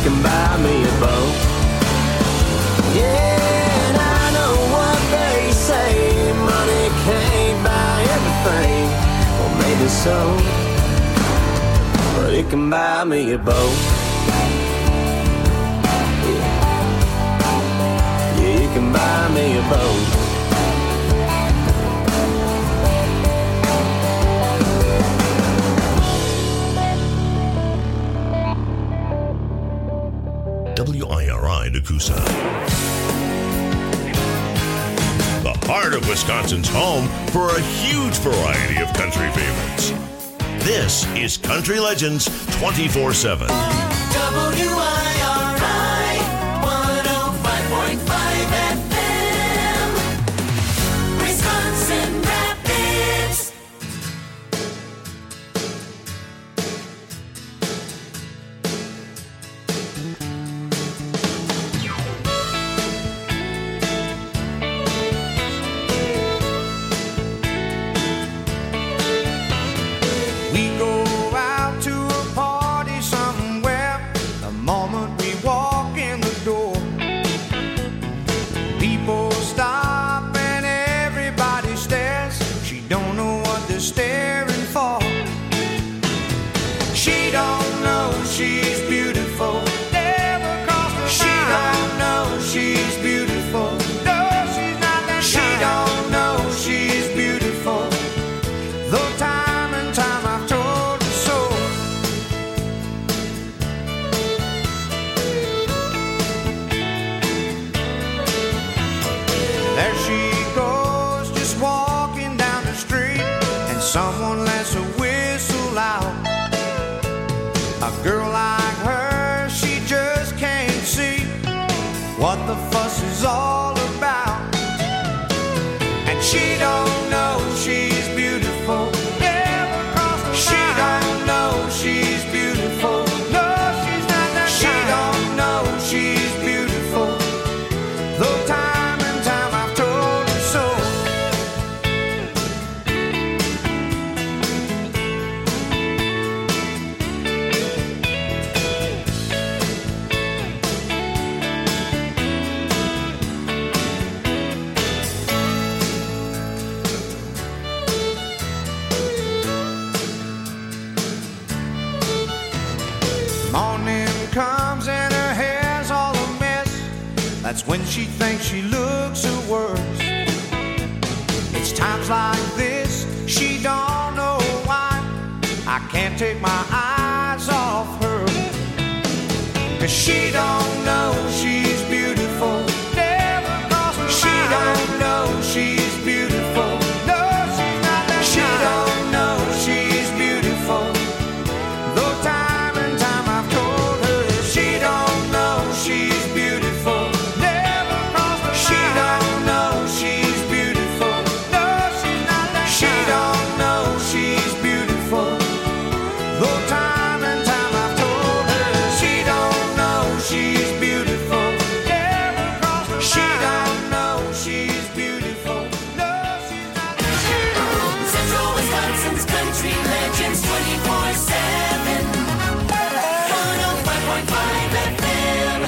can buy me a boat. Yeah, and I know what they say, money can't buy everything. Well, maybe so, but it can buy me a boat. Yeah, it can buy me a boat. WIRI Nakusa. The heart of Wisconsin's home for a huge variety of country favorites. This is Country Legends 24/7. WIRI 105.5 FM, Wisconsin Rapids. We go out to a party somewhere. The moment we walk in the door, people stop and everybody stares. She don't know what they're staring for. She don't know she's beautiful. Never crossed her mind. She don't know she's beautiful. No, she's not that kind. She don't know she's beautiful. Though time and time I've told her so. There she goes, just walking down the street, and someone lets a whistle out. A girl like her, she just can't see what the fuss is all about. And she don't know she's beautiful. Never crossed her mind. She don't know she's beautiful. No, she's not that kind. She don't know she's beautiful. Though time and time I've told her so. Morning comes and her hair's all a mess. That's when she thinks she looks her worst. It's times like this, she don't know why I can't take my eyes off her. 'Cause she don't know she's beautiful. Never crossed her mind. She don't know she's beautiful. No, she's not that kind. She don't know she's beautiful. Though time and time I've told her she don't know she's beautiful. Never crossed her mind. She don't know she's beautiful. No, she's not that kind. She don't know she's beautiful. Though time and time I've told her she don't know she's beautiful. Never crossed her mind. She don't know she's beautiful. No, she's not that kind. Central Wisconsin's Country Legends 24/7, 105.5 FM.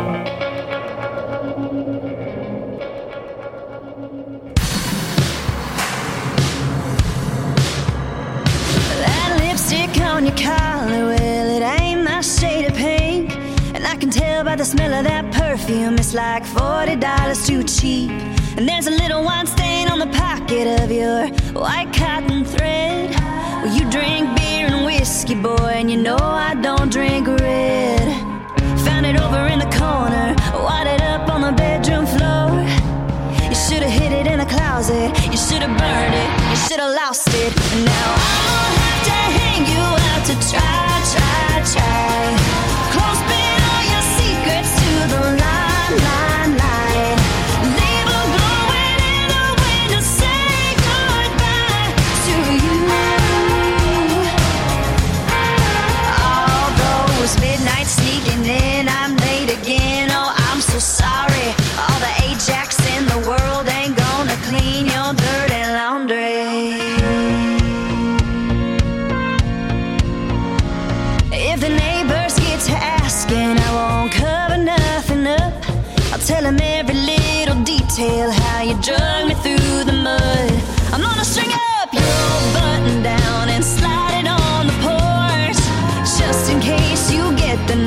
That lipstick on your collar, well, it ain't my shade of pink. And I can tell by the smell of that perfume, it's like $40 too cheap. And there's a little wine stain on the pocket of your white cotton thread. Well, you drink beer and whiskey, boy, and you know I don't drink red. Found it over in the corner, wadded up on the bedroom floor. You should have hid it in the closet, you should have burned it, you should have lost it. And now I'm gonna have to hang you out to try. Close bid all your secrets to the line. Leave them glowing in the wind to say goodbye to you. All those midnight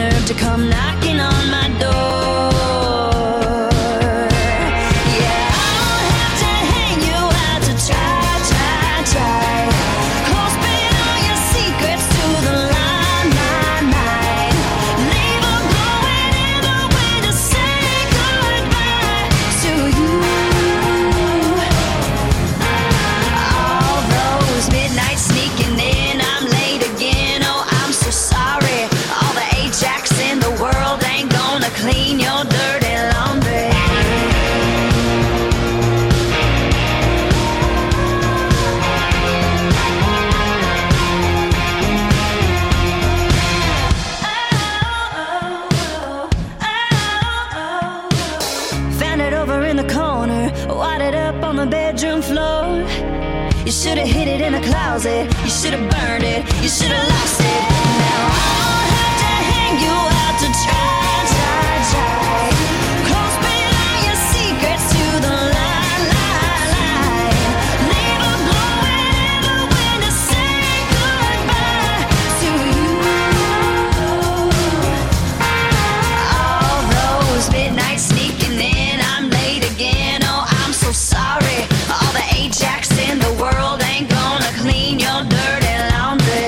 nerve to come knocking on my door. Yeah, I don't have to hang you out to try. Close spin all your secrets to the line. Leave them going in the way to say goodbye to you. All those midnights sneaking in, I'm late again. Oh, I'm so sorry. All the Ajax in the world ain't gonna clean your dirty laundry. Found it over in the corner, wadded up on the bedroom floor. You should have hid it in the closet, you should have burned it, you should have lost it. Now I'll have to hang you out to try. Close spin all your secrets to the line. Leave them blowing in the wind to say goodbye to you. All those midnights sneaking in, I'm late again. Oh, I'm so sorry. All the Ajax in the world ain't gonna clean your dirty laundry.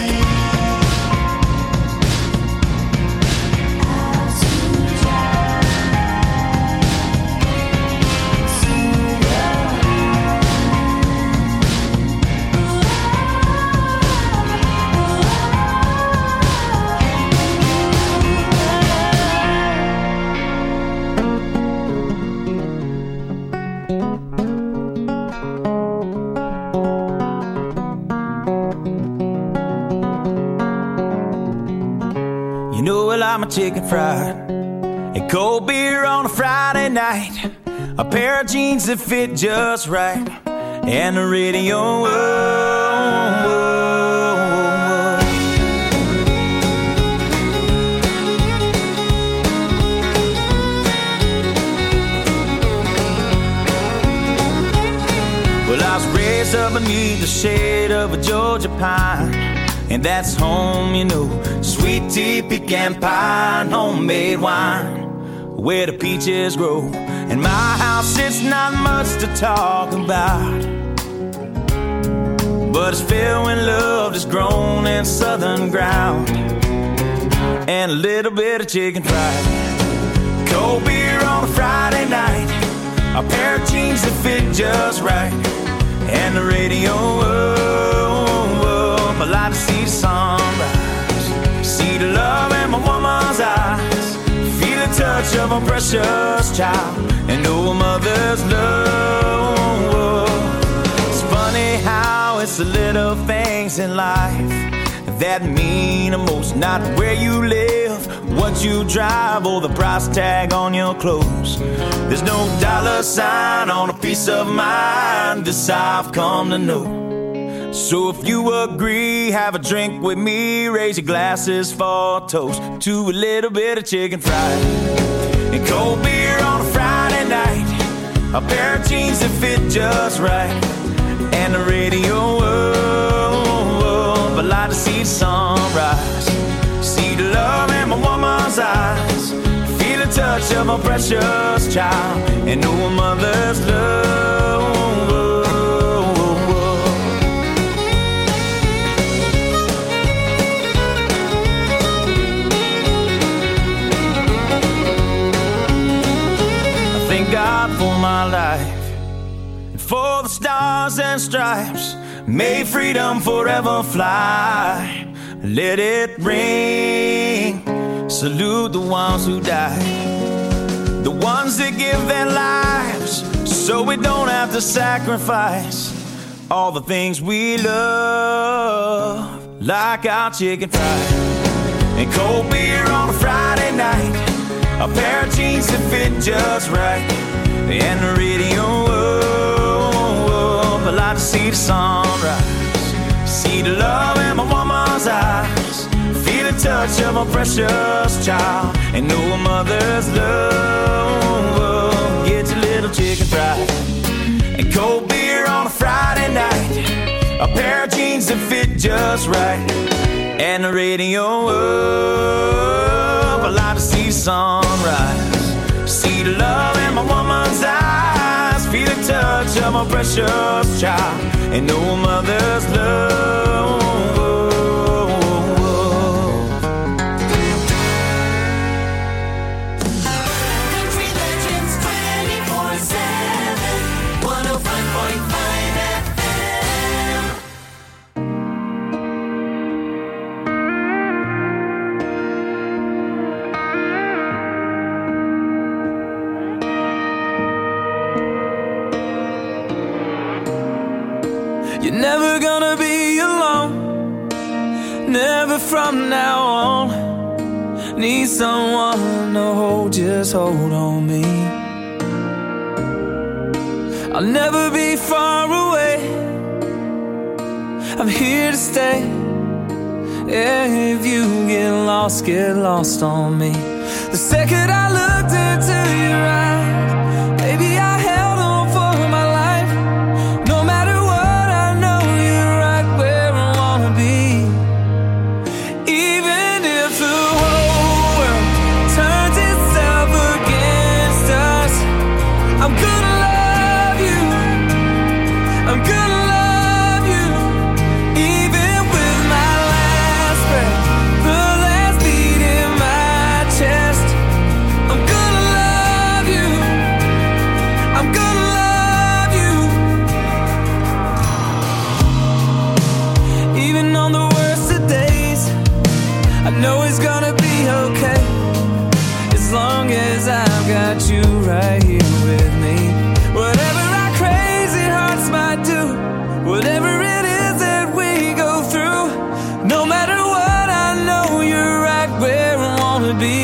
You know, well, I'm a chicken fried, a cold beer on a Friday night, a pair of jeans that fit just right, and the radio. Well, I was raised up beneath the shade of a Georgia pine, and that's home, you know. Sweet tea, pecan pie, and homemade wine, where the peaches grow. In my house, it's not much to talk about, but it's filled when love is grown in southern ground, and a little bit of chicken fried. Cold beer on a Friday night, a pair of jeans that fit just right, and the radio. I like to see the sunrise, see the love in my woman's eyes, feel the touch of a precious child, and know a mother's love. It's funny how it's the little things in life that mean the most. Not where you live, what you drive, or the price tag on your clothes. There's no dollar sign on a piece of mind, this I've come to know. So if you agree, have a drink with me, raise your glasses for a toast to a little bit of chicken fried, and cold beer on a Friday night, a pair of jeans that fit just right, and the radio. I like to see the sunrise, see the love in my woman's eyes, feel the touch of a precious child, and know a mother's love. God for my life, and for the stars and stripes, may freedom forever fly. Let it ring, salute the ones who died, the ones that give their lives so we don't have to sacrifice all the things we love, like our chicken fried, and cold beer on a Friday night, a pair of jeans that fit just right, and the radio. I like to see the sunrise, see the love in my woman's eyes, feel the touch of a precious child, and know a mother's love. Get your little chicken fried, and cold beer on a Friday night, a a pair of jeans that fit just right, and the radio up. I like to see the sunrise, see the love in my woman's eyes, feel the touch of my precious child, and know a mother's love. Country Legends 24/7, 105.5 FM. You're never gonna be alone, never from now on. Need someone to hold, just hold on me. I'll never be far away, I'm here to stay. If you get lost on me. The second I looked into your eyes, baby, I held on for my life. No matter what, I know you're right where I wanna be. Even if the whole world turns itself against us, I'm gonna love you, I'm gonna love you. Even with my last breath, the last beat in my chest, I'm gonna love you, I'm gonna love you. Even on the worst of days, I know it's gonna be okay, as long as I've got you right here with me. Whatever our crazy hearts might do, whatever it is that we go through, no matter what, I know you're right where I wanna be.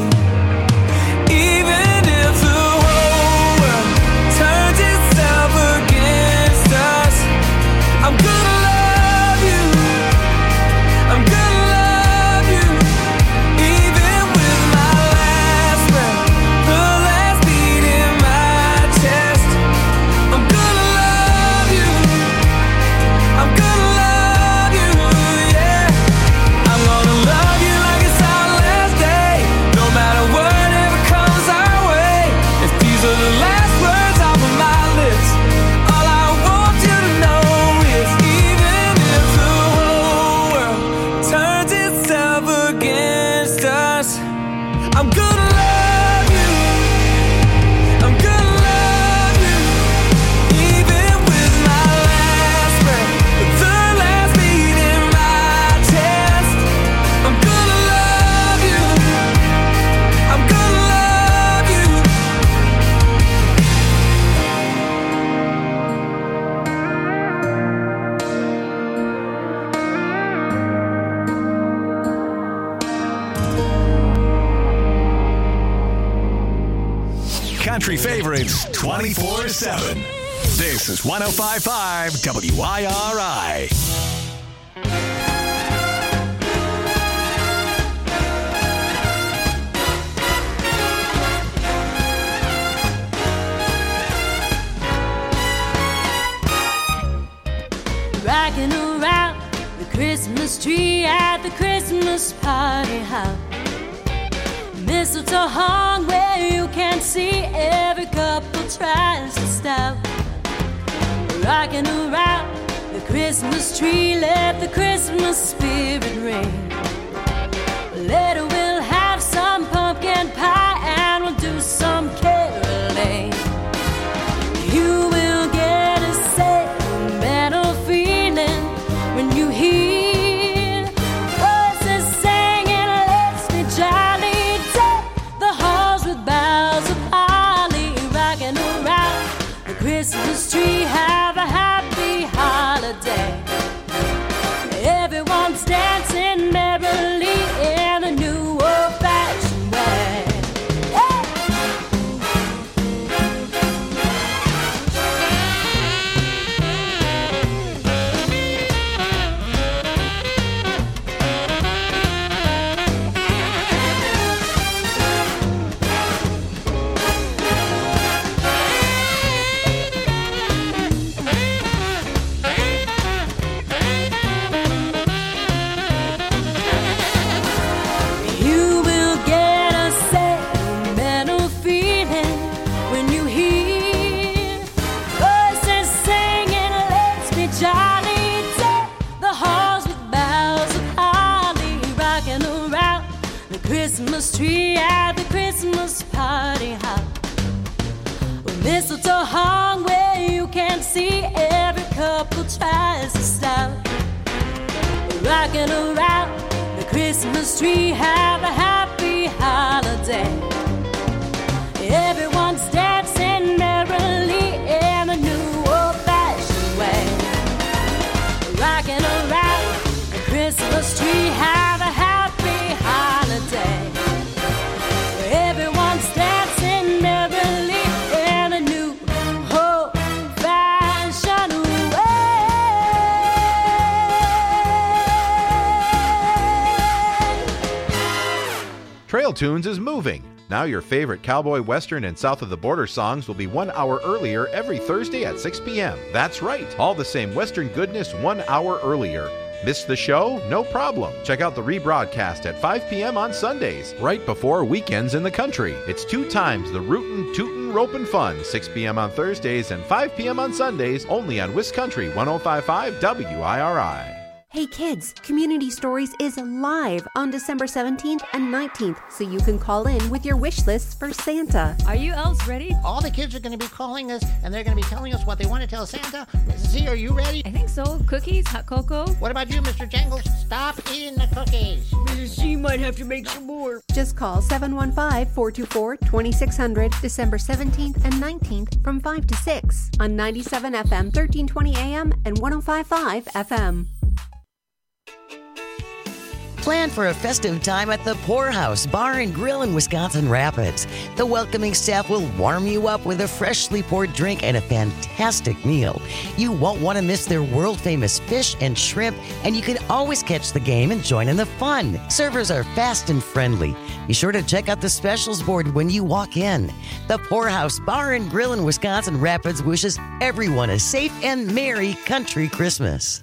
Even if the whole world turns itself against us, I'm gonna love you, I'm gonna love you. Even with my last breath, the last beat in my chest, I'm gonna love you, I'm gonna love you, yeah. I'm gonna love you like it's our last day, no matter whatever comes our way. If these are the last words off of my lips, all I want you to know is, even if the whole world turns itself against us, I'm gonna love you, I'm gonna love you. Even with my last breath, the last beat in my chest, I'm gonna love you, I'm gonna love you. Country favorites 24/7. This is 105.5 WIRI. Rocking around the Christmas tree at the Christmas party hop. Mistletoe hung where you can see, every couple tries to stop. Rocking around the Christmas tree, let the Christmas spirit ring. Later we'll have some pumpkin pie and we'll do some caroling. You will get a sentimental feeling when you hear voices singing, let's be jolly, deck the halls with boughs of holly. Rocking around the Christmas tree, have a happy holiday. Everyone's dancing merrily in a new tree at the Christmas party hop. With mistletoe hung where you can't see, every couple tries to stop. Rocking around the Christmas tree, have a happy holiday. Everyone's dancing merrily in a new old-fashioned way. Rocking around the Christmas tree, have a happy holiday. Everyone's dancing merrily in a new old-fashioned way. Trail Tunes is moving. Now your favorite cowboy, western, and south of the border songs will be 1 hour earlier every Thursday at 6 p.m. That's right, all the same western goodness 1 hour earlier. Miss the show? No problem. Check out the rebroadcast at 5 p.m. on Sundays, right before weekends in the country. It's 2 times the rootin', tootin', ropin' fun, 6 p.m. on Thursdays and 5 p.m. on Sundays, only on Wiscountry 105.5 WIRI. Hey kids, Community Stories is live on December 17th and 19th, so you can call in with your wish lists for Santa. Are you elves ready? All the kids are going to be calling us, and they're going to be telling us what they want to tell Santa. Mrs. Z, are you ready? I think so. Cookies, hot cocoa. What about you, Mr. Jangles? Stop eating the cookies. Mrs. Z might have to make some more. Just call 715-424-2600 December 17th and 19th from 5 to 6 on 97 FM, 1320 AM, and 105.5 FM. Plan for a festive time at the Poorhouse Bar and Grill in Wisconsin Rapids. The welcoming staff will warm you up with a freshly poured drink and a fantastic meal. You won't want to miss their world-famous fish and shrimp, and you can always catch the game and join in the fun. Servers are fast and friendly. Be sure to check out the specials board when you walk in. The Poorhouse Bar and Grill in Wisconsin Rapids wishes everyone a safe and merry country Christmas.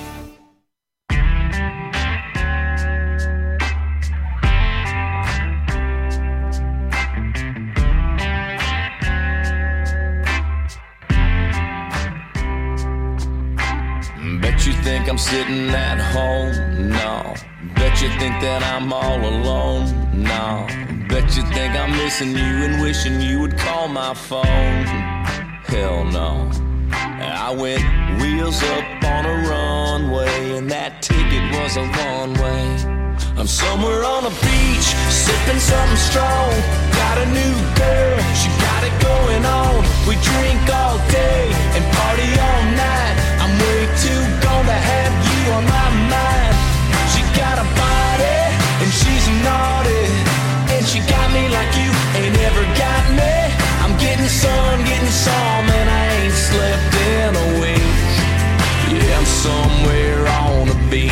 Bet you think I'm sitting at home? No. Bet you think that I'm all alone? No. Bet you think I'm missing you and wishing you would call my phone? Hell no. I went wheels up on a runway, and that ticket was a one-way. I'm somewhere on a beach, sipping something strong. Got a new girl, she got it going on. We drink all day and party all night. I'm way too gone to have you on my mind. She got a body and she's naughty, and she got me like you ain't ever got me. I'm getting sun, getting some, and I ain't slept in a week. Yeah, I'm somewhere on the beach.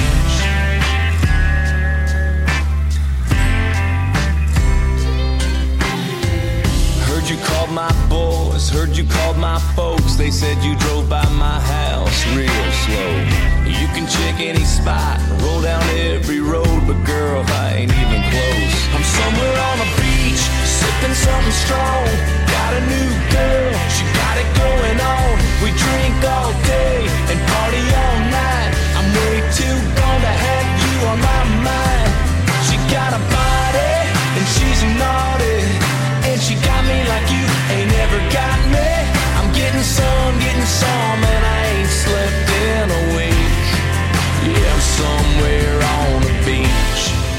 Heard you called my boys, heard you called my folks. They said you drove by my house real slow. You can check any spot, roll down every road, but girl, I ain't even close. I'm somewhere on a beach, sipping something strong. Got a new girl, she got it going on. We drink all day and party all night. I'm way too gone to have you on my mind. She got a body and she's naughty, and she got me like you ain't ever got me. I'm getting some, and I ain't slept in a week. Yeah, I'm somewhere on the beach.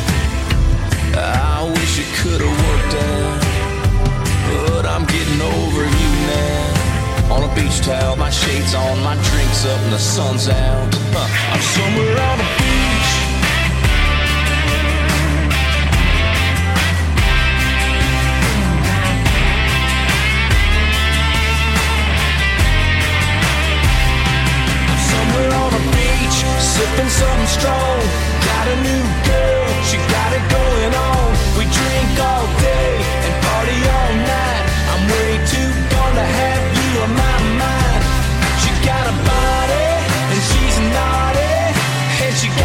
I wish it could've worked out, but I'm getting over you now. On a beach towel, my shades on, my drinks up, and the sun's out. I'm somewhere on the beach. Sipping something strong, got a new girl, she got it going on. We drink all day and party all night. I'm way too gone to have you on my mind. She got a body and she's naughty, and she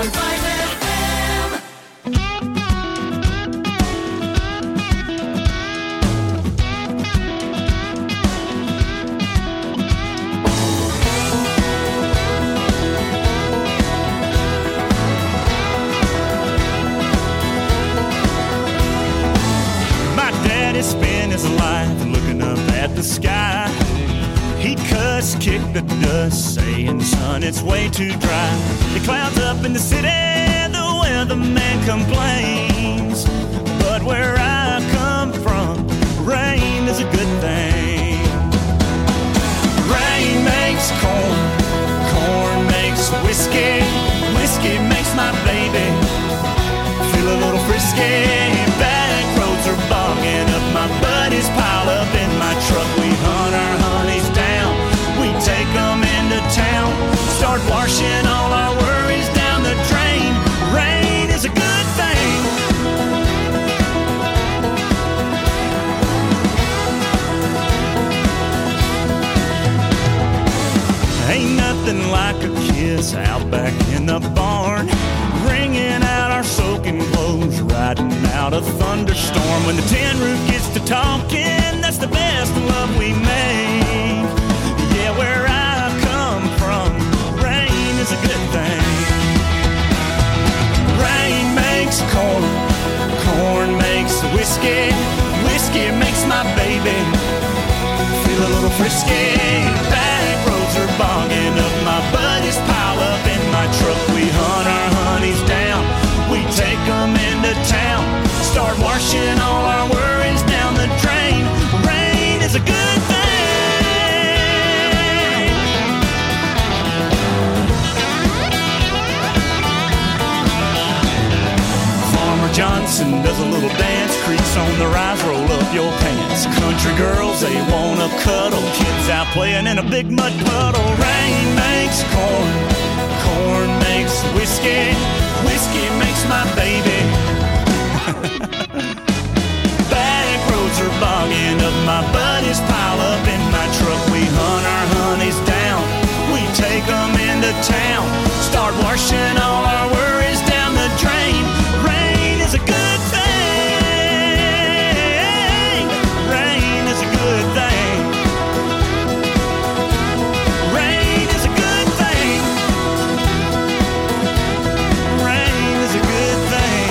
My daddy spent his life looking up at the sky. He'd cuss, kick the dust, saying, son, it's way too dry. The clouds up in the city, the weatherman complains. But where I come from, rain is a good thing. Rain makes corn, corn makes whiskey, whiskey makes my baby feel a little frisky. Back roads are bogging up, my buddies pile up in my truck. We hunt our honeys down, we take them into town, start washing all our worries down the drain. Rain is a good thing. Ain't nothing like a kiss out back in the barn, wringing out our soaking clothes, riding out a thunderstorm. When the tin roof gets to talking, that's the best love we make. Yeah, where I come from, rain is a good thing. Rain makes corn, corn makes whiskey, whiskey makes my baby feel a little frisky. Back roads are bogging up, my buddies pile up in my truck. We hunt our honeys down, we take them into town, start washing all our worries down the drain. Rain is a good thing. Farmer Johnson does a little dance, crease on the rise, roll up your pants. Country girls, they wanna cuddle, kids out playing in a big mud puddle. Rain makes corn, corn makes whiskey, whiskey makes my baby. Back roads are bogging up, my buddies pile up in my truck. We hunt our honeys down, we take them into town, start washing all our worries down the drain. Rain is a good thing. Rain is a good thing. Rain is a good thing. Rain is a good thing.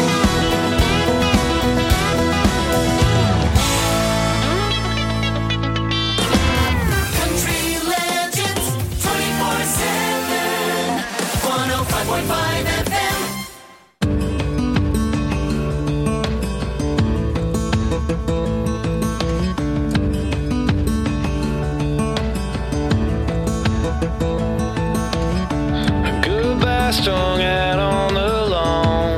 Country Legends 24/7 105.5 FM. Goodbye strung out on the lawn.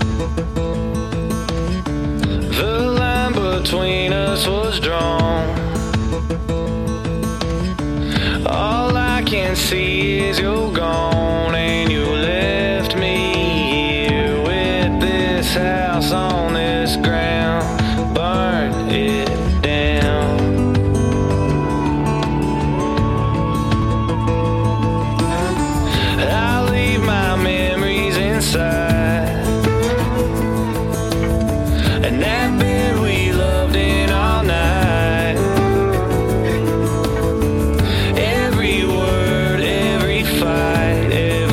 The line between us was drawn. All I can see is you're gone, and you left me here with this house on this ground. Burn it down. I leave my memories inside, and that bed we loved in all night. Every word, every fight,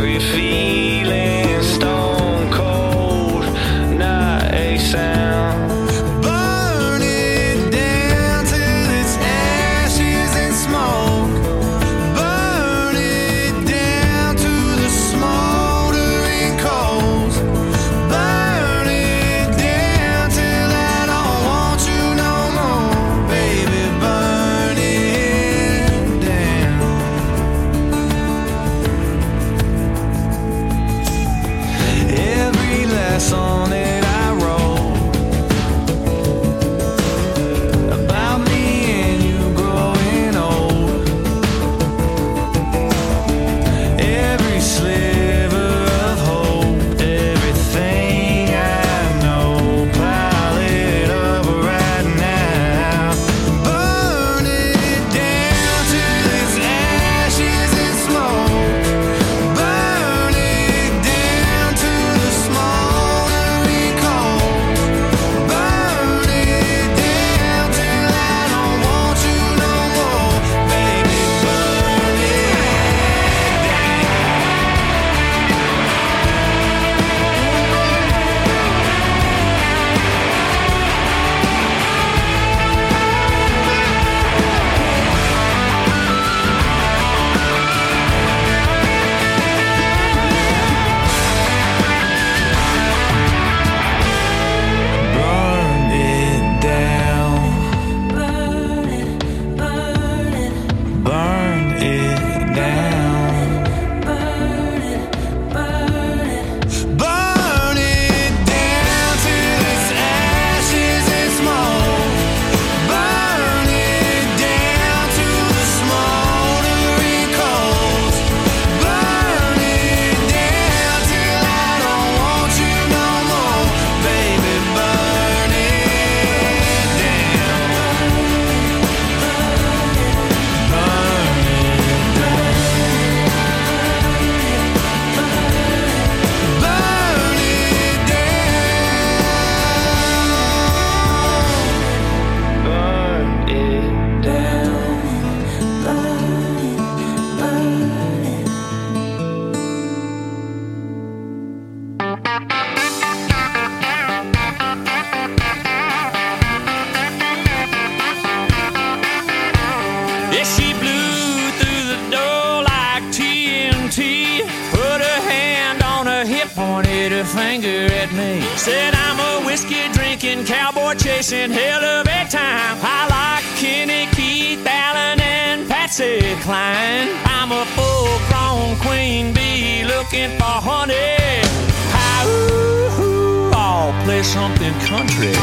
Yeah, she blew through the door like TNT. Put her hand on her hip, pointed her finger at me. Said I'm a whiskey drinking, cowboy chasing hell of a time. I like Kenny, Keith, Allen, and Patsy Cline. I'm a full-grown queen bee looking for honey. Hi-ooh, I'll play something country.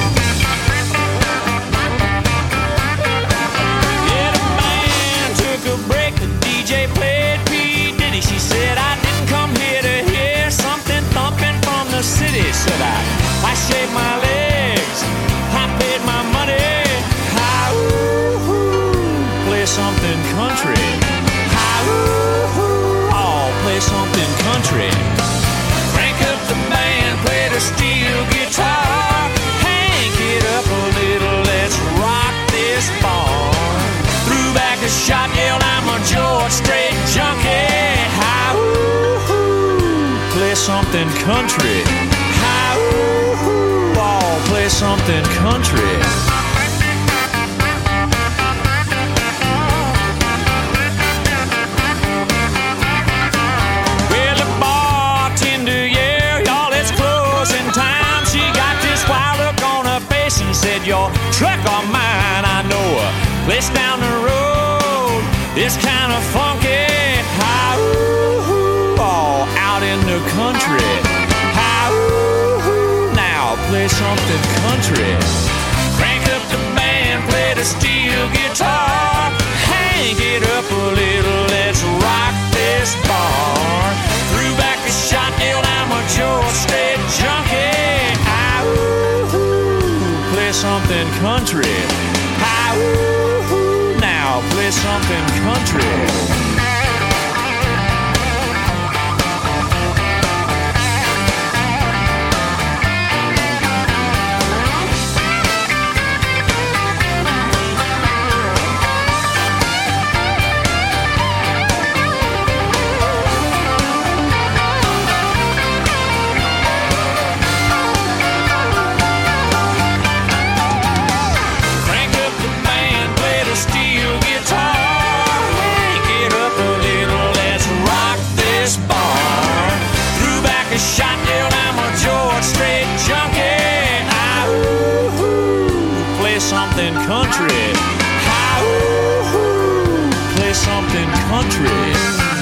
A break, the DJ played P. Diddy. She said I didn't come here to hear something thumping from the city. Said I shaved my legs, I paid my money. Hi-ooh, play something country. Hi-ooh, I'll play something country. Crank up the band, play the steel guitar. Hank it up a little, let's rock this bar. Threw back a shot, yelled I'm a George Strait junkie. Hi-ooh, play something country. Hi-ooh, I'll play something country. Well, the bartender, yeah, y'all, it's closing time. She got this wild look on her face and said, your truck or mine, I know her. Place down the road, it's kind of funky. Hi-ooh, all out in the country. Hi-ooh, now play something country. Crank up the band, play the steel guitar. Hang it up a little, let's rock this bar. Threw back a shot, yelled I'm a George Strait junkie. Hi-ooh, play something country. Hi-ooh, now play something country. Something country. Hi-ooh, play something country.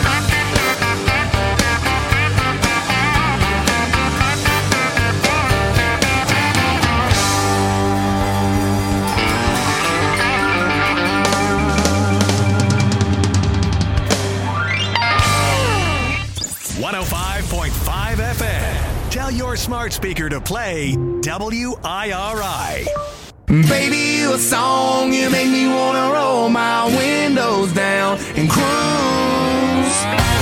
FM. Tell your smart speaker to play WIRI. Baby, you a song, you make me wanna roll my windows down and cruise.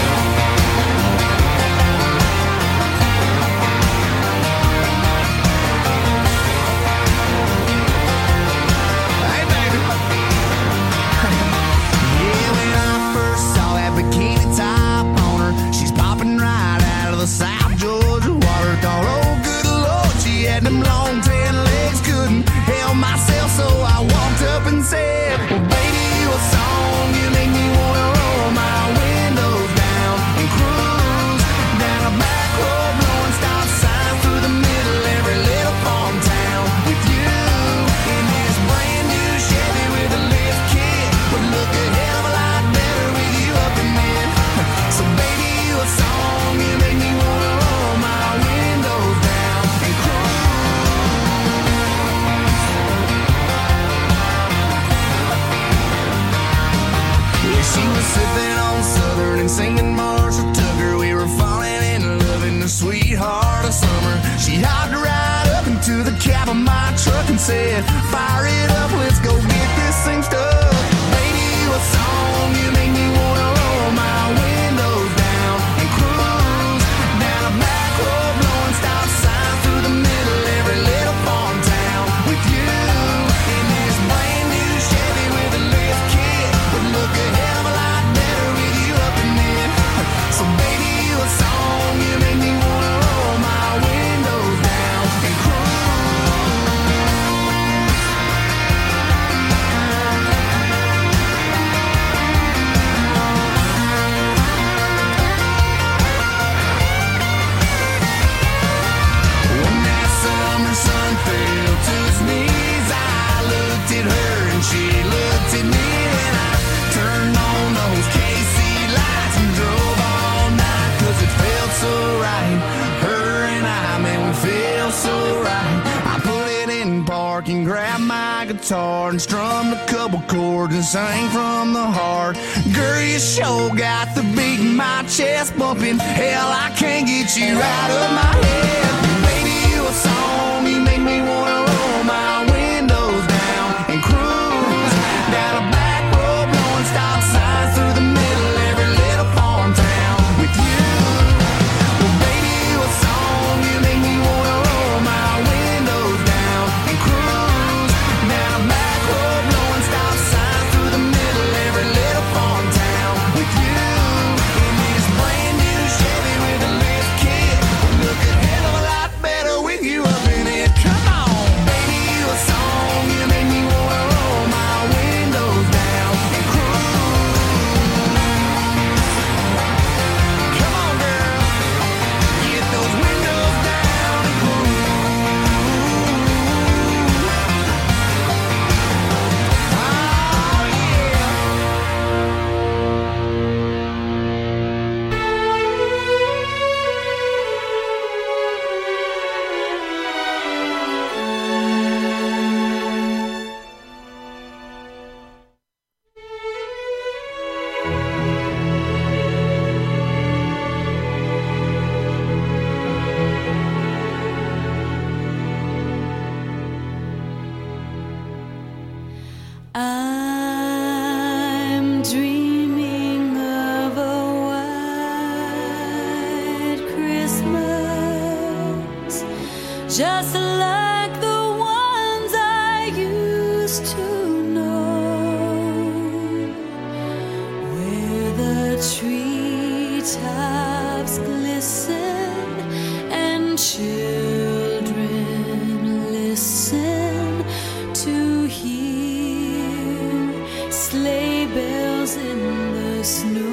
Hey, baby. Yeah, when I first saw that bikini top on her, she's popping right out of the South Georgia water. Thought, oh, good Lord, she had them long tan legs, couldn't help myself, so I walked up and said, well, baby, you a song, you make me wanna roll my windows down and cruise down a back road, blowing stop signs through the middle every little farm town with you in this brand new Chevy with a lift kit. Would look a hell of a lot better with you up in it. So baby, you a song, you make me wanna roll my windows down and cruise. She was sipping on Southern and singing Marshall Tucker. We were falling in love in the sweetheart of summer. She hopped right up into the cab of my truck and said, fire it up, let's go get this thing stuck. Baby, you a song, you make me wanna roll my windows down and cruise down a back road, blowing stop signs through the middle every little farm town with you in this brand new Chevy with a lift kit. Would look a hell of a lot better with you up in it. So baby, you a song, you make me wanna roll my windows down and cruise. guitar and strummed a couple chords and sang from the heart. Girl, you sure got the beat in my chest bumping. Hell, I can't get you out of my head. Baby, you a song, you make me wanna roll my windows down and cruise down a back road, blowing stop signs through the middle of every little farm town with you. Well, baby, you a song, you make me wanna roll my windows down and cruise down a back road, blowing stop signs through the middle of every little farm town with you. In this brand new Chevy with a lift kit, look a hell of a lot better with you up in it. Come on, baby, you a song, you make me wanna roll my windows down and cruise. Come on, girl, get those windows down and cruise. Oh, yeah. I'm dreaming of a white Christmas, just like the ones I used to know, where the treetops glisten and children listen to hear sleigh bells in the snow.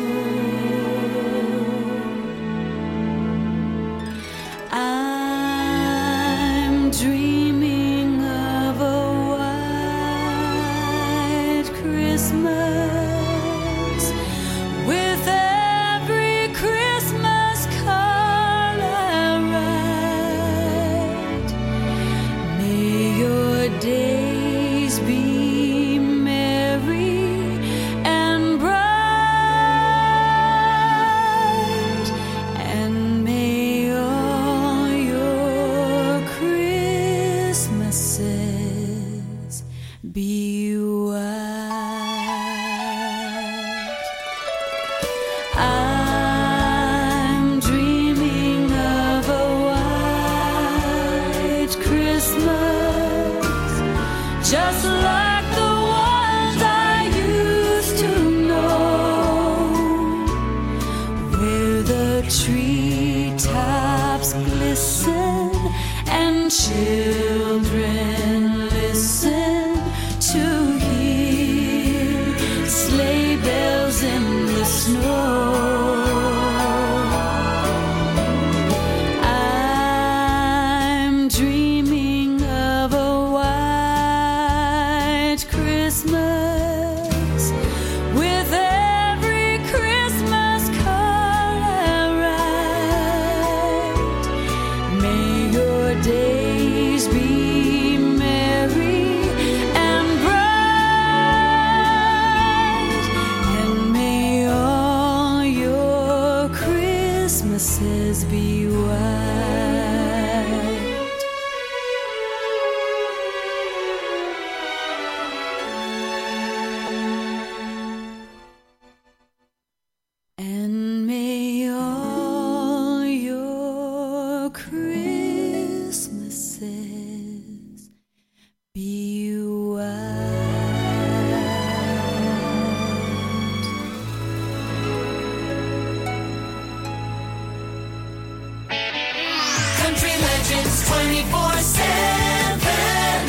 I'm dreaming of a white Christmas with every Christmas color right. May your days be merry and bright, and may all your Christmases be white. I'm dreaming of a white Christmas, just like the ones I used to know, where the treetops glisten and children listen to hear sleigh bells in the snow. I'm dreaming of a white Christmas with every Christmas color right. May your days be merry and bright, and may all your Christmases be white. And may all your Christmases be Country Legends 24/7.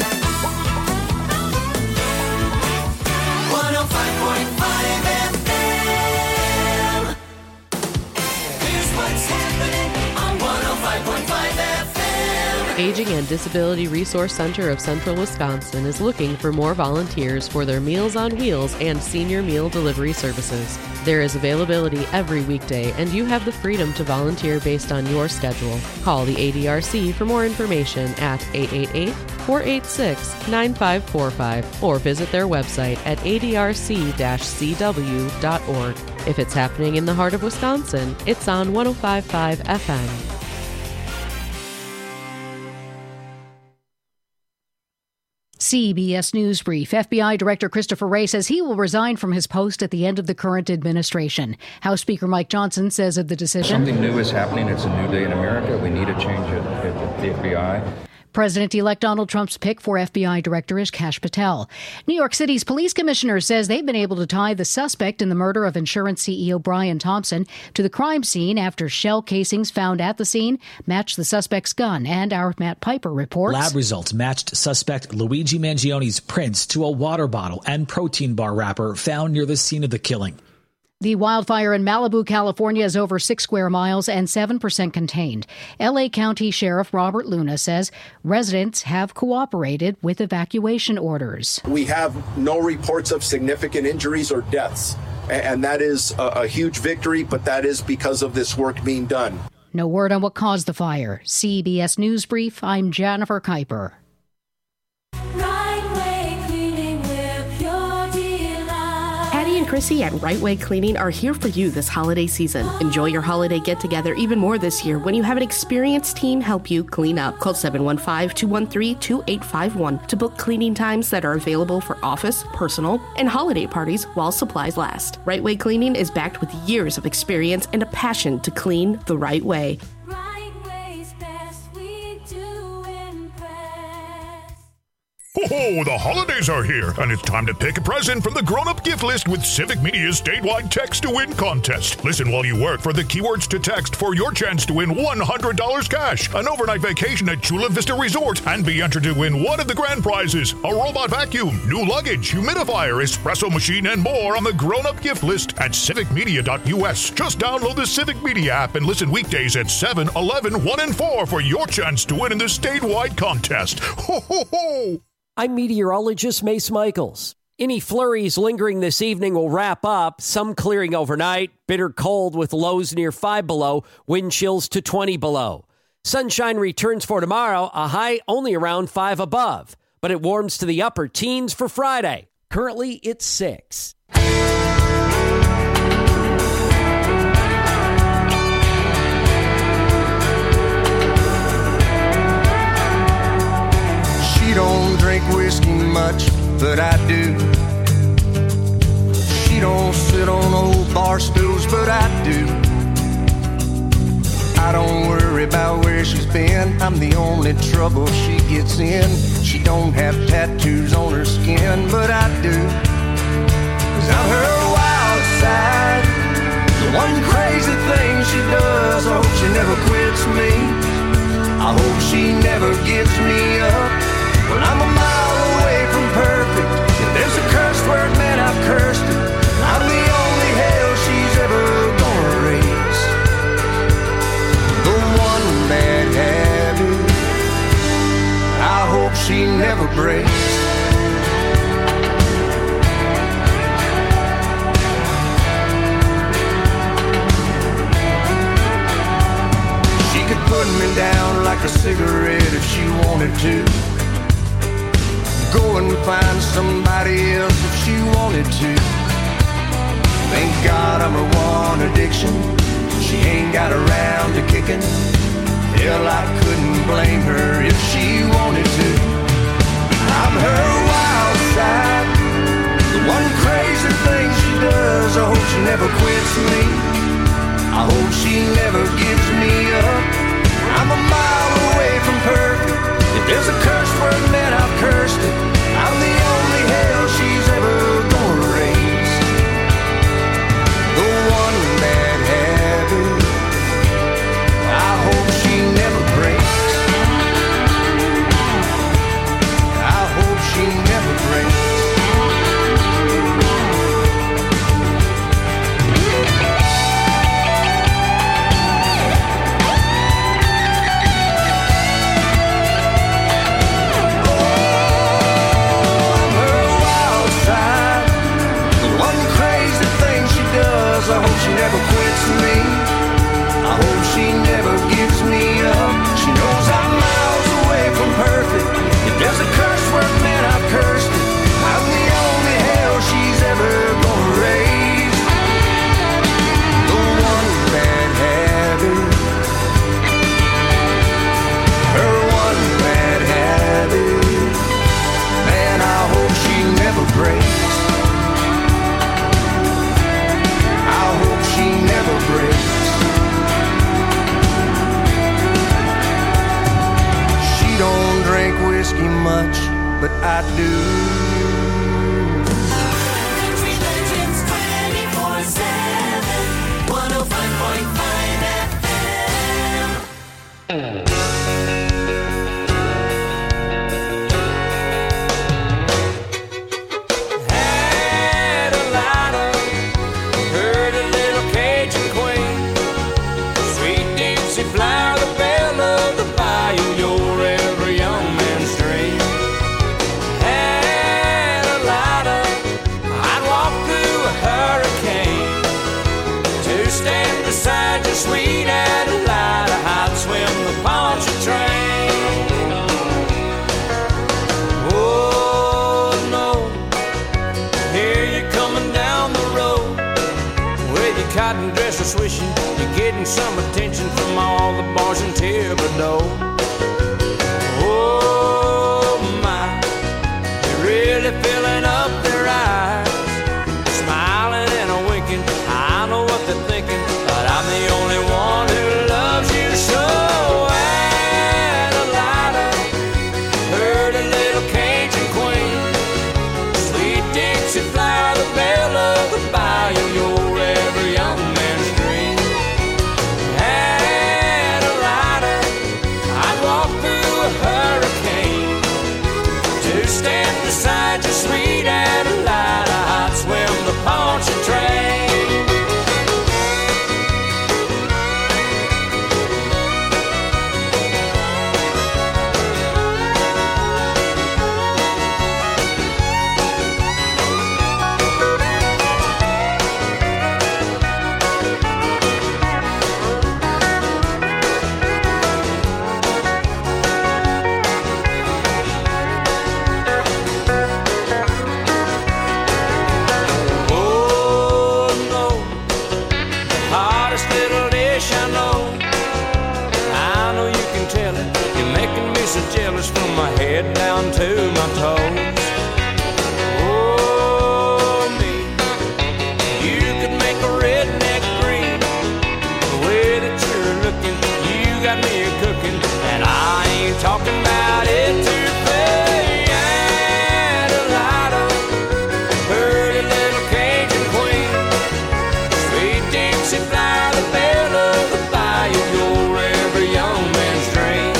105.5 FM. Here's what's happening on 105.5 FM. Aging and Disability Resource Center of Central Wisconsin is looking for more volunteers for their Meals on Wheels and senior meal delivery services. There is availability every weekday, and you have the freedom to volunteer based on your schedule. Call the ADRC for more information at 888 486-9545 or visit their website at adrc-cw.org. If it's happening in the heart of Wisconsin, it's on 105.5 FM. CBS News Brief. FBI Director Christopher Wray says he will resign from his post at the end of the current administration. House Speaker Mike Johnson says of the decision, something new is happening. It's a new day in America. We need a change at the FBI. President-elect Donald Trump's pick for FBI Director is Kash Patel. New York City's police commissioner says they've been able to tie the suspect in the murder of insurance CEO Brian Thompson to the crime scene after shell casings found at the scene matched the suspect's gun. And our Matt Piper reports. Lab results matched suspect Luigi Mangione's prints to a water bottle and protein bar wrapper found near the scene of the killing. The wildfire in Malibu, California is over 6 square miles and 7% contained. L.A. County Sheriff Robert Luna says residents have cooperated with evacuation orders. We have no reports of significant injuries or deaths, and that is a huge victory, but that is because of this work being done. No word on what caused the fire. CBS News Brief, I'm Jennifer Kuiper. Chrissy at Right Way Cleaning are here for you this holiday season. Enjoy your holiday get-together even more this year when you have an experienced team help you clean up. Call 715-213-2851 to book cleaning times that are available for office, personal, and holiday parties while supplies last. Right Way Cleaning is backed with years of experience and a passion to clean the right way. Oh, the holidays are here, and it's time to pick a present from the grown-up gift list with Civic Media's statewide Text to Win contest. Listen while you work for the keywords to text for your chance to win $100 cash, an overnight vacation at Chula Vista Resort, and be entered to win one of the grand prizes, a robot vacuum, new luggage, humidifier, espresso machine, and more on the grown-up gift list at civicmedia.us. Just download the Civic Media app and listen weekdays at 7, 11, 1, and 4 for your chance to win in the statewide contest. Ho, ho, ho! I'm meteorologist Mace Michaels. Any flurries lingering this evening will wrap up, some clearing overnight, bitter cold with lows near 5 below, wind chills to 20 below. Sunshine returns for tomorrow, a high only around 5 above, but it warms to the upper teens for Friday. Currently, it's 6. She don't drink whiskey much, but I do. She don't sit on old bar stools, but I do. I don't worry about where she's been, I'm the only trouble she gets in. She don't have tattoos on her skin, but I do. 'Cause I'm her wild side, the one crazy thing she does. I hope she never quits me, I hope she never gives me up. Well, I'm a mile away from perfect. If there's a curse word, man, I've cursed it. I'm the only hell she's ever gonna raise. The one bad habit I hope she never breaks. She could put me down like a cigarette if she wanted to. Go and find somebody else if she wanted to. Thank God I'm her one addiction. She ain't got around to kicking. Hell, I couldn't blame her if she wanted to. I'm her wild side, the one crazy thing she does. I hope she never quits me, I hope she never gives me up. I'm a mile away from perfect. If there's a curse word, man, I've cursed it. I'm the only hell she's ever gonna raise. The one bad habit I hope she never breaks. I hope she never breaks. I hope she never quits me, I hope she never gives me up. She knows I'm miles away from perfect. If there's a I do. Country Legends 24/7, 105.5 FM. Had a lighter, heard a little Cajun queen, sweet Dixie flower, the belle of the bayou, your every young man's dream. Had a lighter, I'd walk through a hurricane to stand beside your sweet Adelida, I'd swim the Pontchartrain. Oh no, here you're coming down the road with your cotton dresser swishing, you're getting some attention from all the bars in Thibodeau. Oh my, you're really filling up their eyes, smiling and a winking. I know what they're thinking, but I'm the only one who loves you so. Adelida, heard a little Cajun queen, sweet Dixie flower, the belle of the bayou, your every young man's dream. Adelida, I'd walk through a hurricane to stand beside your sweet Adelida, I'd swim the Pontchartrain. Oh no, the hottest little dish I know. I know you can tell it. You're making me so jealous from my head down to my toes. Oh me, you could make a redneck green. The way that you're looking, you got me a cooking, and I ain't talking about it too fast. Adelida, heard a little Cajun queen, sweet Dixie flower, the belle of the bayou, your every young man's dream.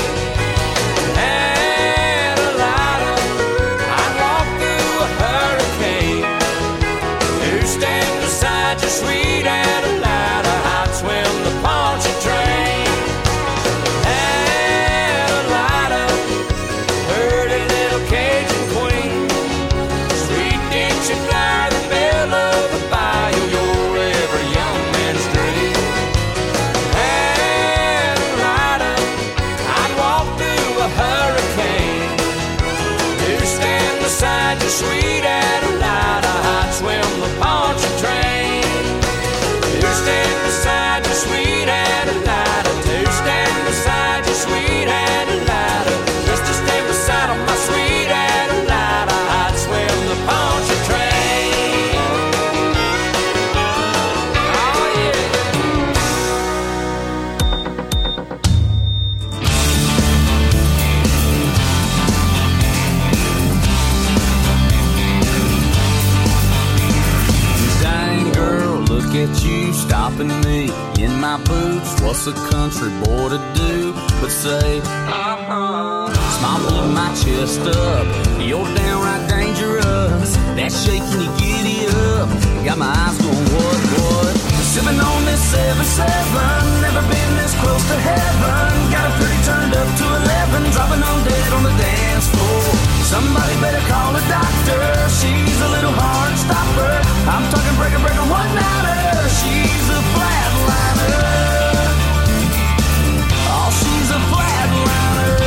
Adelida, I'd walk through a hurricane to stand beside your sweet Adelida, I'd swim the Pontchartrain. Adelida, heard a little Cajun queen, sweet Dixie flower, the belle of the bayou, your every young man's dream. Adelida, I'd walk through a hurricane to stand beside your sweet Adelida, I'd swim the Pontchartrain. To stand beside your sweet Adelida, to stand beside your sweet Adelida, just to stand beside of my sweet Adelida, I'd swim the Pontchartrain. Oh yeah. Dang girl, look at you stopping me in my boots. What's a country boy to do but say, Smile pulling my chest up, you're downright dangerous. That shaking you giddy up, got my eyes going what? Sipping on this 7-7, never been this close to heaven. Got her pretty turned up to 11, dropping on dead on the dance floor. Somebody better call a doctor, she's a little hard stopper. I'm talking breaker, one-nighter, she's a flatliner. Oh, she's a flatliner.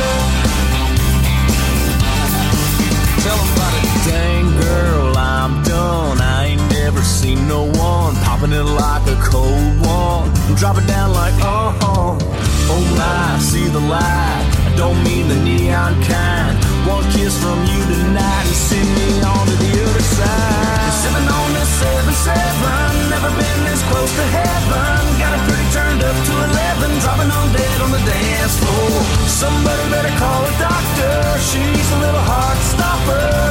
Tell them about it. Dang girl, I'm done, I ain't never seen no one popping it like a cold one, drop it down like oh my, see the light, I don't mean the neon kind. One kiss from you tonight and send me on to the other side. Sipping on this 7-7, never been this close to heaven. Got it pretty turned up to 11, dropping on dead on the dance floor. Somebody better call a doctor, she's a little heart stopper.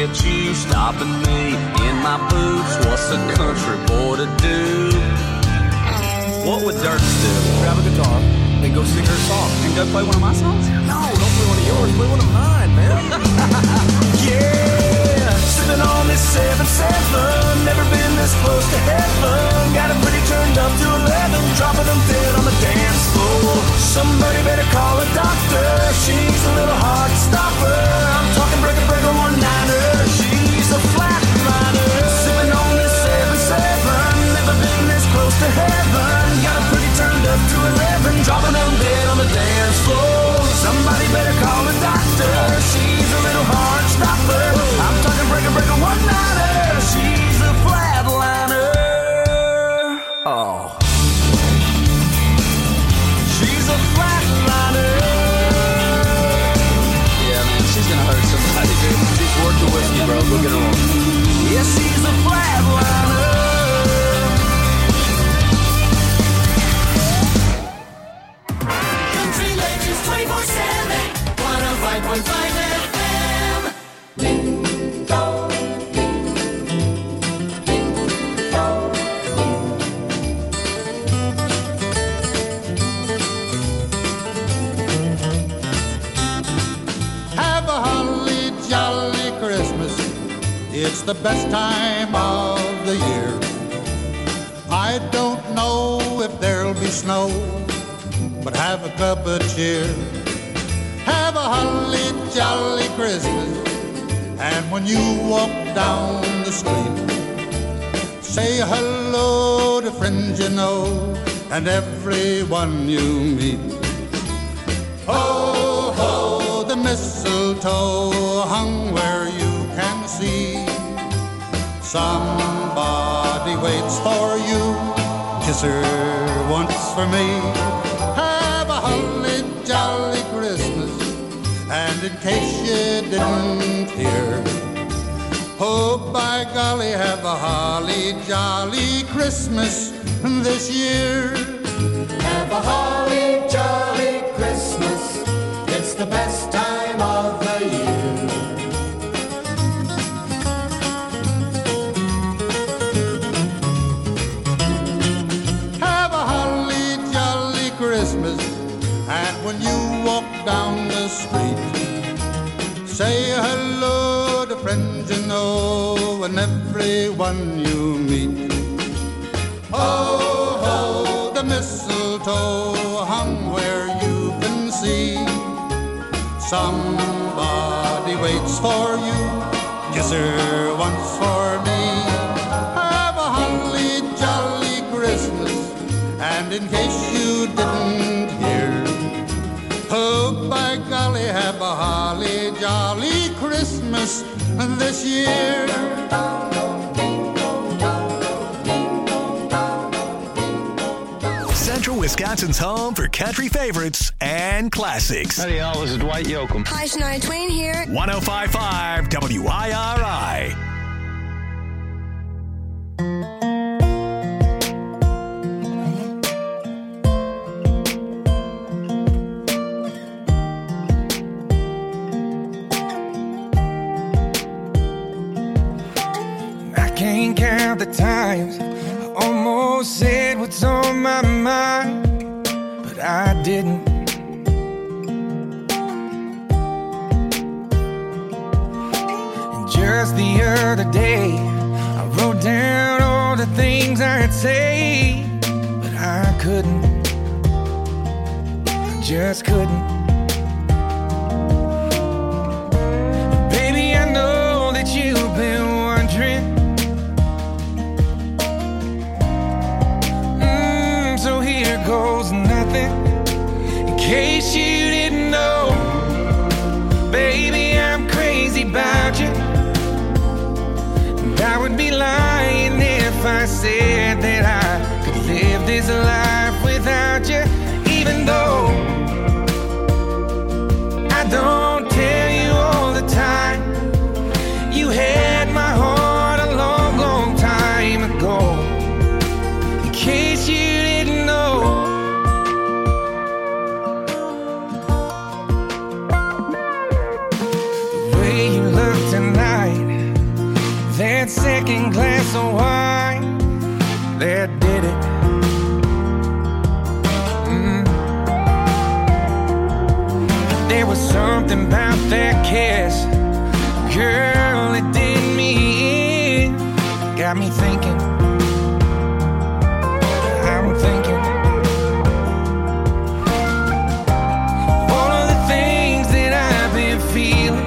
at you, stopping me in my boots. What's a country boy to do? What would Dirk do? Grab a guitar, then go sing her song. And go play one of my songs? No, don't play one of yours, play one of mine, man. Yeah, sipping on this 7-7. Never been this close to heaven. Got it pretty turned up to 11. Dropping them dead on the dance floor. Somebody better call a doctor. She's a little hard to stop her. I'm talking breaker, one-niner. She's a flatliner. Sipping on this 7-7. Never been this close to heaven. Got it pretty turned up to 11. Dropping them dead on the dance floor. Somebody better call a doctor. She's a little hard stopper. I'm talking breaker, one-niner. She's a flatliner. Oh. She's a flatliner. Yeah, man, she's gonna hurt somebody, dude. She's worth the whiskey, bro. Go get her on. Yeah, she's a flatliner. Country Legends 24/7, 105.5 FM. Ding dong, ding dong. Have a holly jolly Christmas. It's the best time of the year. I don't know if there'll be snow, but have a cup of cheer. Have a holly jolly Christmas. And when you walk down the street, say hello to friends you know and everyone you meet. Ho, ho, the mistletoe hung where you can see. Somebody waits for you, kiss her once for me. Have a holly jolly Christmas, and in case you didn't hear, oh by golly, have a holly jolly Christmas this year. Have a holly jolly Christmas. It's the best time of the year. Have a holly jolly Christmas, and when you walk down the street, say hello to friends you know and everyone you meet. Oh, ho, the mistletoe hung where you can see. Somebody waits for you, kiss her once for me. Have a holly jolly Christmas, and in case you didn't hear, oh by golly, have a holly jolly Christmas this year. Central Wisconsin's home for country favorites and classics. Howdy, y'all. This is Dwight Yoakam. Hi, Shania Twain here. 105.5 WIRI. I can't count the times I almost said what's on my mind, but I didn't. And just the other day, I wrote down all the things I'd say, but I couldn't. I just couldn't. Baby, I know that you've been wondering. So here goes nothing. In case you didn't know, baby, I'm crazy about you. And I would be lying if I said that I could live this life without you. Even though I don't tell you all the time, you had my heart a long, long time ago. In case you didn't know, the way you look tonight that second glass of wine that did it. There was something about that kiss, girl, it did me in. Got me thinking, I'm thinking all of the things that I've been feeling.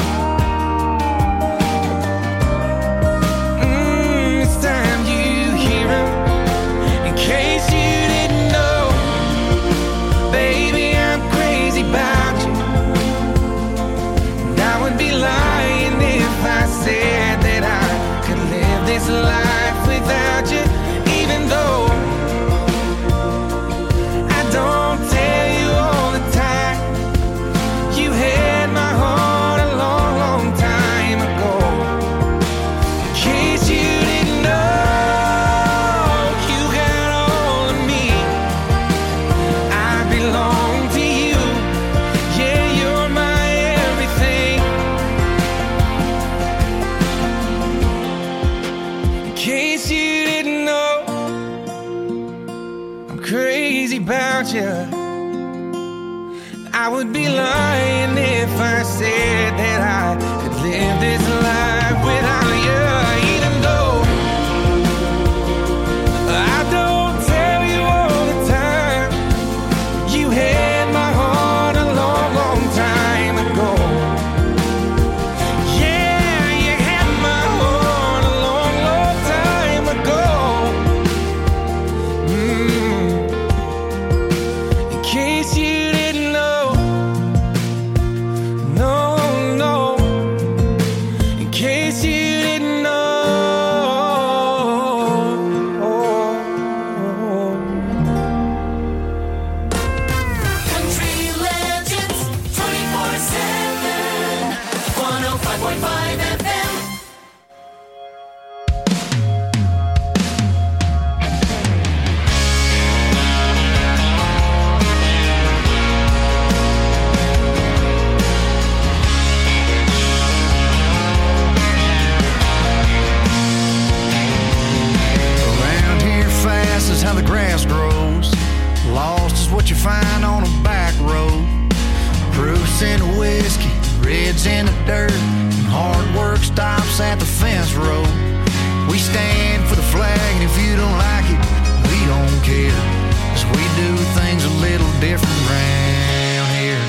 It's time you hear them. In case you didn't know, baby, I'm crazy about you. And I would be lying if I said that I could live this life without you, even though I don't tell you all the time. You had my heart a long, long time ago. In case you didn't know, you got all of me. I belong to you. Yeah, you're my everything. In case you didn't know, I'm crazy about you. I would be lying if I said that I could live this life without you, even though I don't tell you all the time. You had my heart a long, long time ago. Yeah, you had my heart a long, long time ago. In case you didn't know, no, no. In case you didn't know. Country legends 24/7. 105.5 FM. Around here fast is how the grass grows. Lost is what you find on a back road. Proofs in the whiskey, reds in the dirt, and hard work stops at the fence road. We stand for the flag, and if you don't like it, we don't care. 'Cause we do things a little different around here.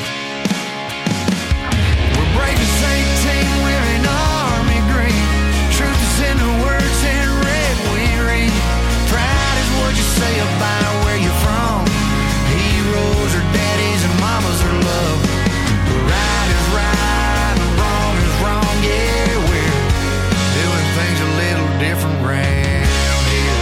We're brave as 18, wearing army green. Truth is in the words in red we read. Pride is what you say about where you're from. Heroes are daddies and mamas are love. Right is right and wrong is wrong. Yeah, we're doing things a little different round here.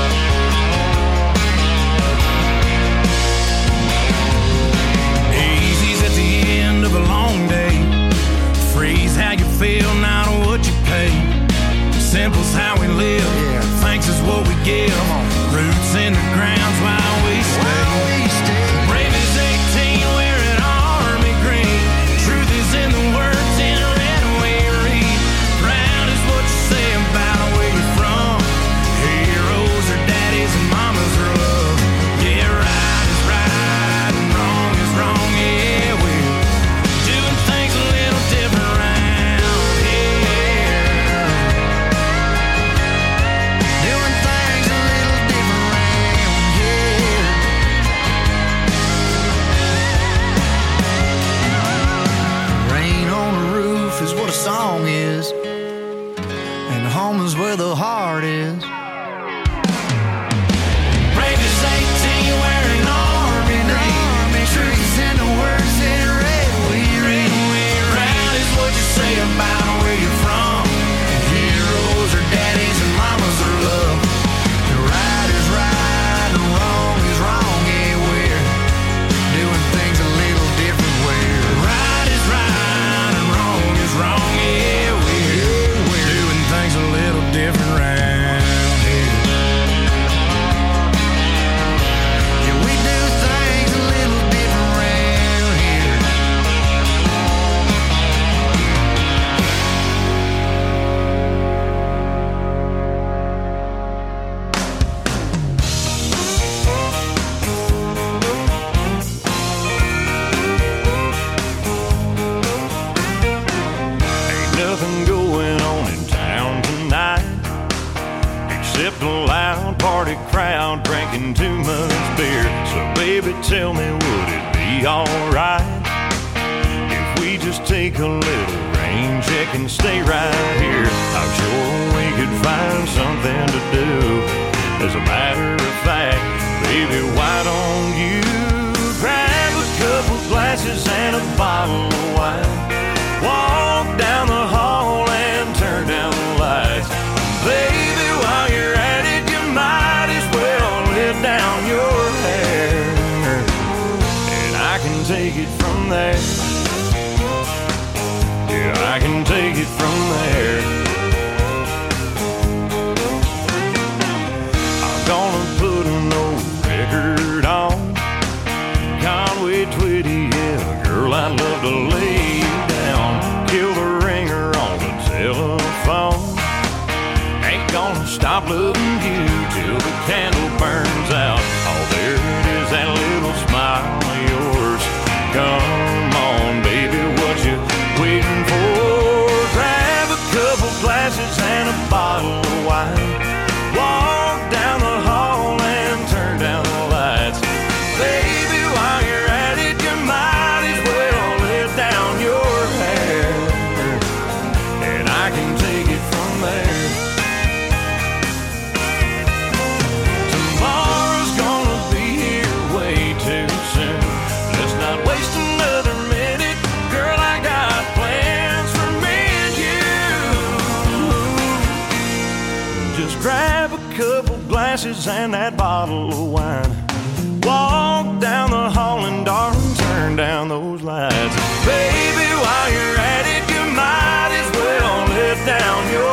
Easy's at the end of a long day. Free's how you feel, not what you pay. Simple's how we live. Thanks is what we give. Roots in the ground's why we stay. Brave as 18, wearing army green. Truth is in the words in red we read. Proud is what you say about where you're from. Heroes are daddies and mamas are love. Yeah, right is right and wrong is wrong. Yeah, we're doing things a little different around here. Doing things a little different around here. Rain on the roof is what a song is, and home is where the heart is. Brave as 18, wearing army green. Truth in the words in red we read. Proud is what you say about where you're from. Heroes are daddies and mamas are love. Right is right and wrong is wrong. Yeah, we're doing things a little different. Where right is right and wrong is wrong. Yeah, we're doing things a little different round nothing going on in town tonight, except a loud party crowd drinking too much beer. So baby, tell me, would it be alright if we just take a little rain check and stay right here? I'm sure we could find something to do. As a matter of fact, baby, why don't you grab a couple glasses and a bottle of wine, walk down the hall and turn down the lights. Baby, while you're at it, you might as well let down your hair, and I can take it from there. Yeah, I can take it from there. I'm gonna put an old record on, Conway Twitty, yeah, girl, I'd love to lay you down. Kill the ringer on the telephone. Ain't gonna stop loving you till the candle burns out. Oh, there it is, that little smile of yours. Come on, baby, what you waiting for? Grab a couple glasses and a bottle of wine, walk down the hall and turn down the lights. Baby, while you're at it, you might as well let down your hair, and I can take it from there. Tomorrow's gonna be here way too soon. Let's not waste another minute. Girl, I got plans for me and you. Just grab a couple glasses and that bottle of wine, walk down the hall and darling, turn down those lights. Baby, while you're at it, you might as well let down your